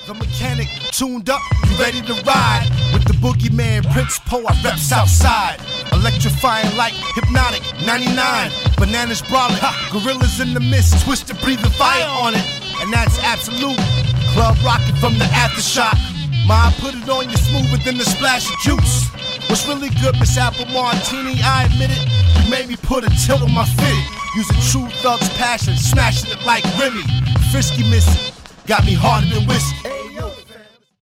The mechanic tuned up, you ready to ride. With the boogeyman, Prince Poe, I rep Southside. Electrifying like hypnotic, 99. Bananas brawling, gorillas in the mist, twisted breathing fire on it. And that's absolute. Club rocking from the aftershock. Ma, put it on you smoother than the splash of juice. What's really good, Miss Apple Martini, I admit it. You made me put a tilt on my fitted. Using true thug's passion, smashing it like Remy. Frisky missing, got me harder than whiskey.